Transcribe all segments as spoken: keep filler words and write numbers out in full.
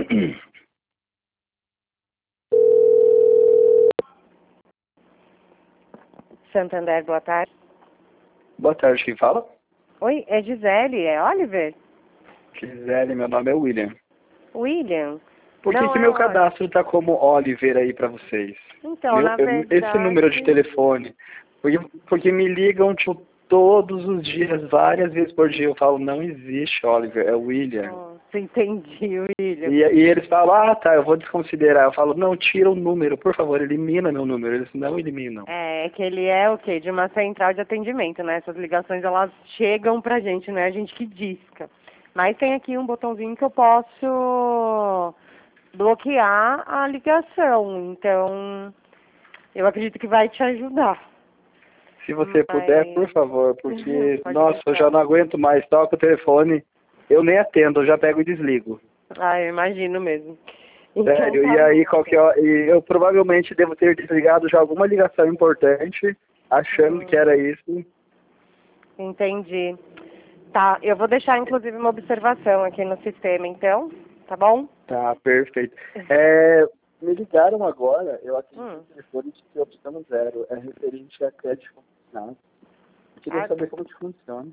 Santander, boa tarde. Boa tarde, quem fala? Oi, é Gisele, é Oliver? Gisele, meu nome é William. William? Por que, Não que é meu Oliver. cadastro tá como Oliver aí pra vocês? Então, Meu- na eu- verdade... esse número de telefone. Porque, porque me ligam, tipo, todos os dias, várias vezes por dia. Eu falo, não existe Oliver, é William. Nossa, entendi, William. E, e eles falam, ah, tá, eu vou desconsiderar. Eu falo, não, tira o número, por favor, elimina meu número. Eles não eliminam. É, que ele é o quê? De uma central de atendimento, né? Essas ligações, elas chegam pra gente, né? A gente que disca. Mas tem aqui um botãozinho que eu posso bloquear a ligação. Então, eu acredito que vai te ajudar. Se você puder, por favor, porque, Pode nossa, eu deixar. já não aguento mais. Toca o telefone, eu nem atendo, eu já pego e desligo. Ah, eu imagino mesmo. Então, Sério, tá e aí bom. qualquer hora, e eu provavelmente devo ter desligado já alguma ligação importante, achando Hum. que era isso. Entendi. Tá, eu vou deixar inclusive uma observação aqui no sistema, então, tá bom? Tá, perfeito. É, me ligaram agora, eu acredito Hum. que o telefone de que opção zero, é referente a crédito consignado. Eu queria Ah. saber como que funciona.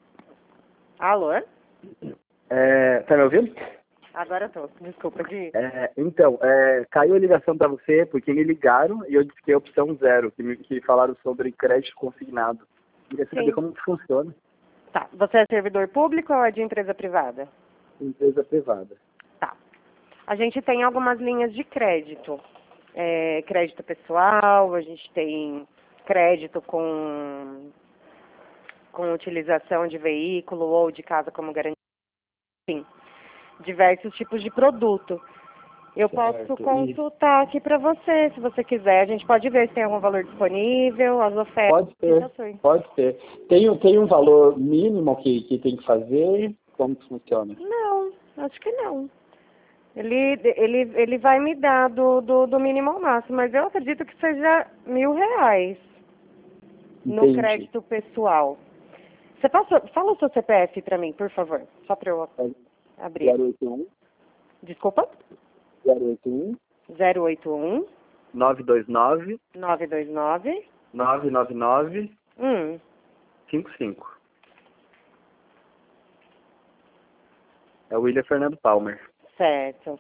Alô? É, tá me ouvindo? Agora eu tô, desculpa, de... É, então, é, caiu a ligação para você porque me ligaram e eu disse que é opção zero, que, me, que falaram sobre crédito consignado. Queria saber Sim. como que funciona. Tá, você é servidor público ou é de empresa privada? Empresa privada. Tá. A gente tem algumas linhas de crédito. É, crédito pessoal, a gente tem crédito com, com utilização de veículo ou de casa como garantia. Sim, diversos tipos de produto. Eu posso Certo. consultar aqui para você, se você quiser. A gente pode ver se tem algum valor disponível, as ofertas. Pode ser, pode ser. Tem, tem um valor mínimo que, que tem que fazer? Como que funciona? Não, acho que não. Ele, ele, ele vai me dar do, do, do mínimo ao máximo, mas eu acredito que seja mil reais no Entendi. crédito pessoal. Você passa, fala o seu C P F para mim, por favor, só para eu abrir. zero oito um, Desculpa? zero oito um, zero oito um, nove dois nove, nove dois nove, nove nove nove, um. cinco cinco. É o William Fernando Palmer. Certo.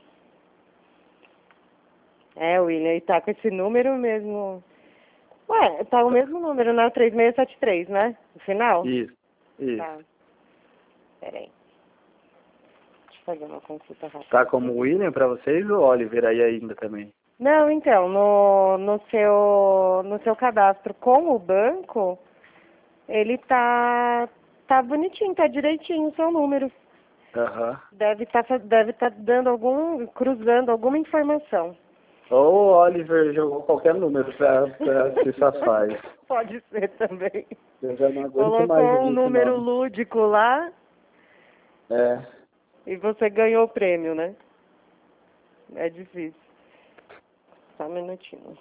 É, William, e tá com esse número mesmo. Ué, tá o mesmo número, né? três seis sete três, né? No final? Isso, isso. Tá. Peraí. Deixa eu fazer uma consulta rápida. Tá como William pra vocês ou Oliver aí ainda também? Não, então, no, no, seu, no seu cadastro com o banco, ele tá, tá bonitinho, tá direitinho o seu número. Aham. Deve estar deve tá dando algum, cruzando alguma informação. Ou o Oliver jogou qualquer número pra, pra se safar. Pode ser também. Eu já não aguento Colocou mais um ouvir esse número nome. lúdico lá É. e você ganhou o prêmio, né? É difícil. Só um minutinho.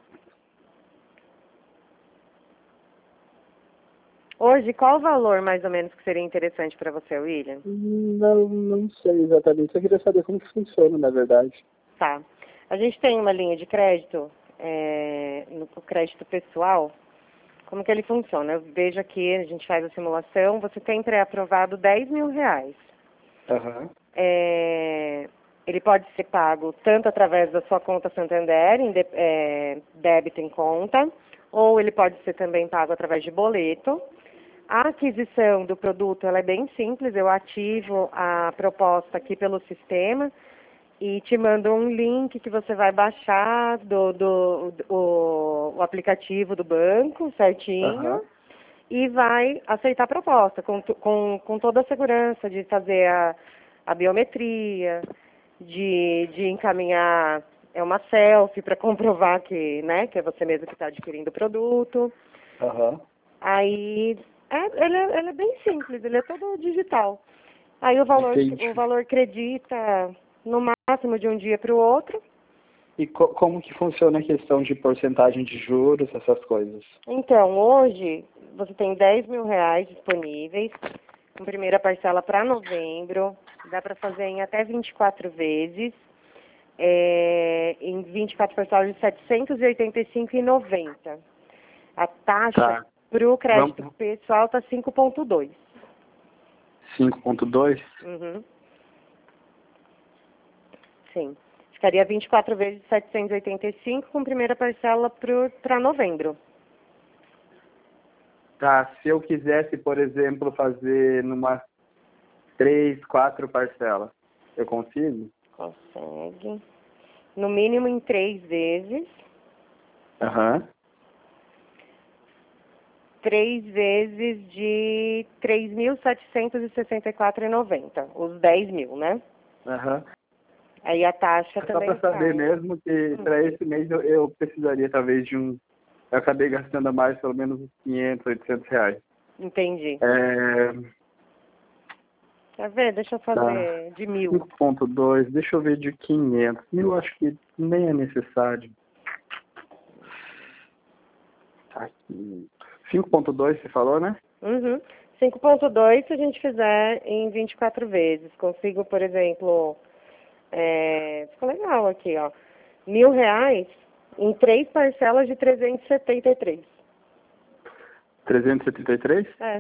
Hoje, qual o valor mais ou menos que seria interessante para você, William? Não, não sei exatamente. Eu queria saber como que funciona, na verdade. Tá. A gente tem uma linha de crédito, é, no crédito pessoal. Como que ele funciona? Eu vejo aqui, a gente faz a simulação, você tem pré-aprovado dez mil reais. Aham. É, ele pode ser pago tanto através da sua conta Santander, em de, é, débito em conta, ou ele pode ser também pago através de boleto. A aquisição do produto ela é bem simples, eu ativo a proposta aqui pelo sistema e te mando um link que você vai baixar do, do, do o, o aplicativo do banco certinho. Aham. E vai aceitar a proposta com, com, com toda a segurança de fazer a, a biometria, de, de encaminhar é uma selfie para comprovar que, né, que é você mesmo que está adquirindo o produto. Aham. Aí, é, ele, é, ele é bem simples, ele é todo digital. Aí o valor, Entendi. o valor acredita no máximo de um dia para o outro. E co como que funciona a questão de porcentagem de juros, essas coisas? Então, hoje, você tem dez mil reais disponíveis. com primeira parcela para novembro. Dá para fazer em até vinte e quatro vezes. É, em vinte e quatro parcelas de setecentos e oitenta e cinco reais e noventa centavos. A taxa Tá. para o crédito Vamos. pessoal está cinco ponto dois. cinco ponto dois? Uhum. Sim. Ficaria vinte e quatro vezes de setecentos e oitenta e cinco com primeira parcela para novembro. Tá, se eu quisesse, por exemplo, fazer numa três, quatro parcelas, eu consigo? Consegue. No mínimo em três vezes. Aham. Três vezes de três mil setecentos e sessenta e quatro reais e noventa centavos. Os dez mil, né? Aham. Aí a taxa Só também para saber sai. mesmo que para esse mês eu, eu precisaria talvez de um... Eu acabei gastando a mais pelo menos uns quinhentos, oitocentos reais. Entendi. É... Quer ver? Deixa eu fazer Tá. de mil. cinco ponto dois, deixa eu ver de quinhentos. Mil acho que nem é necessário. Tá aqui. cinco ponto dois você falou, né? Uhum. cinco ponto dois se a gente fizer em vinte e quatro vezes. Consigo, por exemplo, é, ficou legal aqui, ó. Mil reais em três parcelas de trezentos e setenta e três. trezentos e setenta e três? É.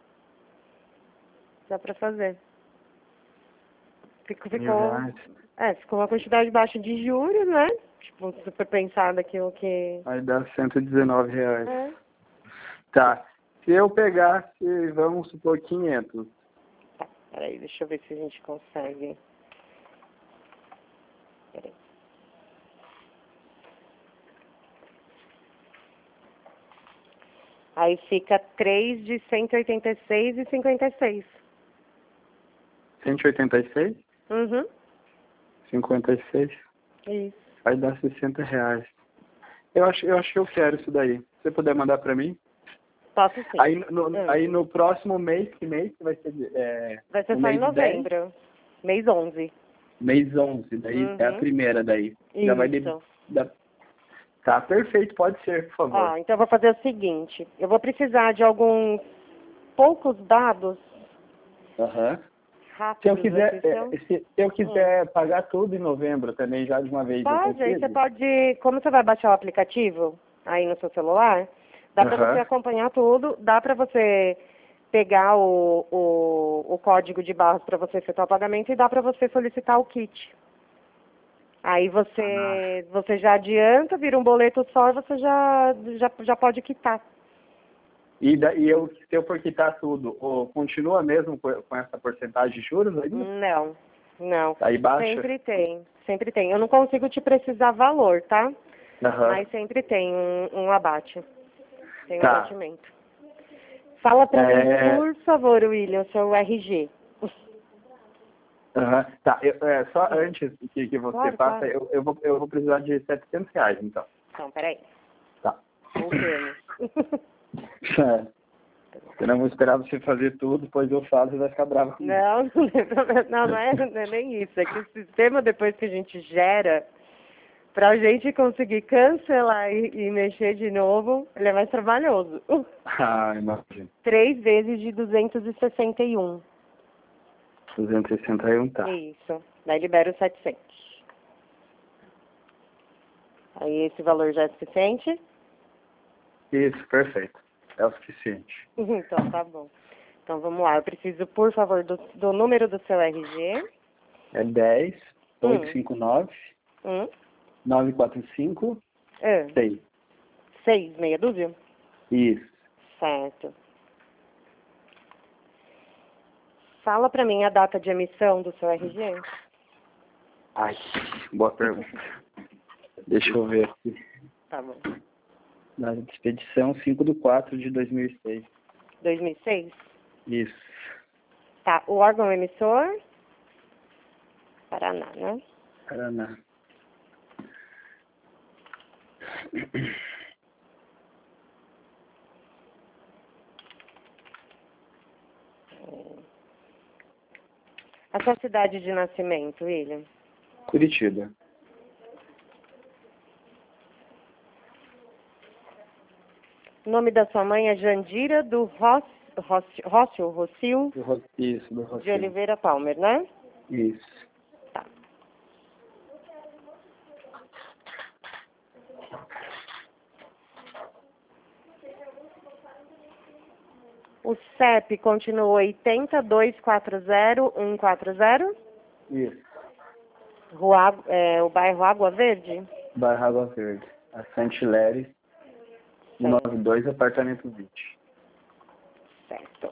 Dá pra fazer. Ficou, Mil ficou, reais. é, ficou uma quantidade baixa de juros, né? Tipo, se for pensar daquilo que... Aí dá cento e dezenove reais. É. Tá. Se eu pegasse, vamos supor, quinhentos. Tá, peraí, deixa eu ver se a gente consegue. Peraí. Aí fica três de cento e oitenta e seis e cinquenta e seis. cento e oitenta e seis? Uhum. cinquenta e seis? Isso. Vai dar sessenta reais. Eu acho, eu acho que eu quero isso daí. Se você puder mandar pra mim. Posso sim. Aí no, Hum. aí no próximo mês, que mês que vai ser? É, Vai ser no só em mês dez? novembro. Mês onze. Mês onze, daí é a Uhum. primeira daí. Já vai de, Isso. da, tá, perfeito, pode ser, por favor. Ó, então eu vou fazer o seguinte. Eu vou precisar de alguns poucos dados Aham. Se eu rápidos quiser, aqui, seu. é, se eu quiser pagar tudo em novembro também, já de uma vez, eu Pode, aí você consigo? pode, como você vai baixar o aplicativo aí no seu celular, dá para você Aham. acompanhar tudo, dá para você pegar o, o, o código de barras para você efetuar o pagamento e dá para você solicitar o kit. Aí você, Ah. você já adianta, vira um boleto só e você já, já, já pode quitar. E, da, e eu, se eu for quitar tudo, ou continua mesmo com, com essa porcentagem de juros ainda? Não, não. Aí baixa? Sempre tem, sempre tem. Eu não consigo te precisar valor, tá? Aham. Mas sempre tem um, um abate. Tem um Tá. abatimento. Fala pra É... mim, por favor, William, seu R G. Aham. Tá, eu, é, só antes que, que você Claro, faça, claro. eu, eu, vou, eu vou precisar de setecentos reais, então. Não, peraí. Tá. Voltemos. É. Eu não vou esperar você fazer tudo, depois eu falo e vai ficar bravo comigo. Não, não, tem problema. não, não, é, não é nem isso. É que o sistema, depois que a gente gera, pra gente conseguir cancelar e, e mexer de novo, ele é mais trabalhoso. Ah, imagina. Três vezes de duzentos e sessenta e um. duzentos e sessenta e um, tá. Isso. Daí libera os setecentos. Aí esse valor já é suficiente? Isso, perfeito. É o suficiente. Então tá bom. Então vamos lá. Eu preciso, por favor, do, do número do seu R G. É dez, Hum. oitocentos e cinquenta e nove, Hum. novecentos e quarenta e cinco, É. seis. Seis, meia dúzia? Isso. Certo. Fala pra mim a data de emissão do seu R G. Ai, boa pergunta. Deixa eu ver aqui. Tá bom. Na expedição cinco de quatro de dois mil e seis. dois mil e seis? Isso. Tá. O órgão emissor? Paraná, né? Paraná. A sua cidade de nascimento, William? Curitiba. O nome da sua mãe é Jandira do Ros, Rocio, Rocio, Rocio Do Ro- Isso, do Rocio. de Oliveira Palmer, né? Isso. Tá. O C E P continua oitenta, dois quatro zero, um quatro zero. Isso. Rua, Água- é, o bairro Água Verde? Bairro Água Verde. A Santilere, Certo. nove dois, apartamento vinte. Certo.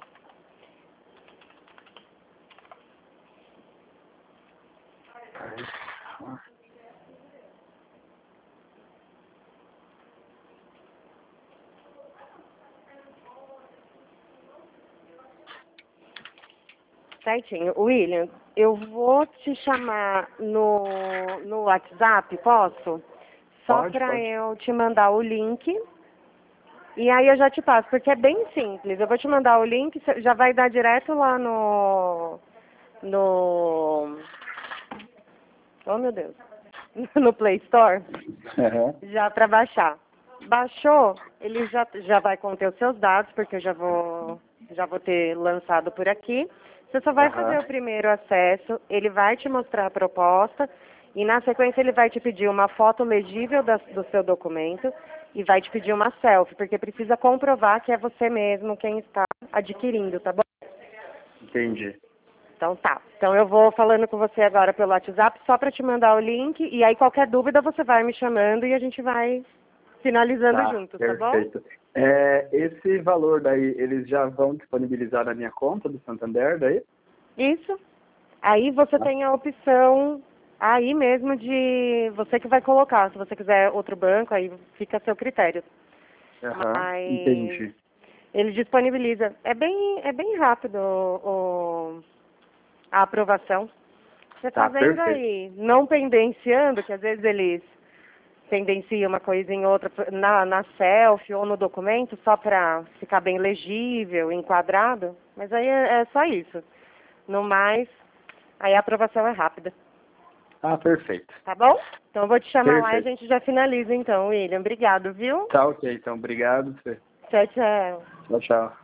Certinho. William, eu vou te chamar no, no WhatsApp, posso? Só Pode, para pode. eu te mandar o link. E aí eu já te passo, porque é bem simples. Eu vou te mandar o link, cê já vai dar direto lá no... No... Oh, meu Deus. No Play Store, Uhum. já para baixar. Baixou, ele já, já vai conter os seus dados, porque eu já vou, já vou ter lançado por aqui. Você só vai Aham. fazer o primeiro acesso, ele vai te mostrar a proposta e na sequência ele vai te pedir uma foto legível da, do seu documento e vai te pedir uma selfie, porque precisa comprovar que é você mesmo quem está adquirindo, tá bom? Entendi. Então tá. Então eu vou falando com você agora pelo WhatsApp só para te mandar o link e aí qualquer dúvida você vai me chamando e a gente vai finalizando Tá, junto, tá bom? perfeito. É, esse valor daí, eles já vão disponibilizar na minha conta do Santander daí? Isso. Aí você Tá. tem a opção aí mesmo de você que vai colocar. Se você quiser outro banco, aí fica a seu critério. Aham, Mas entendi. ele disponibiliza. É bem, é bem rápido o, o- a aprovação. Você Tá, fazendo perfeito. aí, não pendenciando, que às vezes eles pendenciam uma coisa em outra na, na selfie ou no documento, só para ficar bem legível, enquadrado. Mas aí é, é só isso. No mais, aí a aprovação é rápida. Ah, perfeito. Tá bom? Então eu vou te chamar lá e a Perfeito. gente já finaliza então, William. Obrigado, viu? Tá ok, então, obrigado. Tchau, tchau. Tchau, tchau.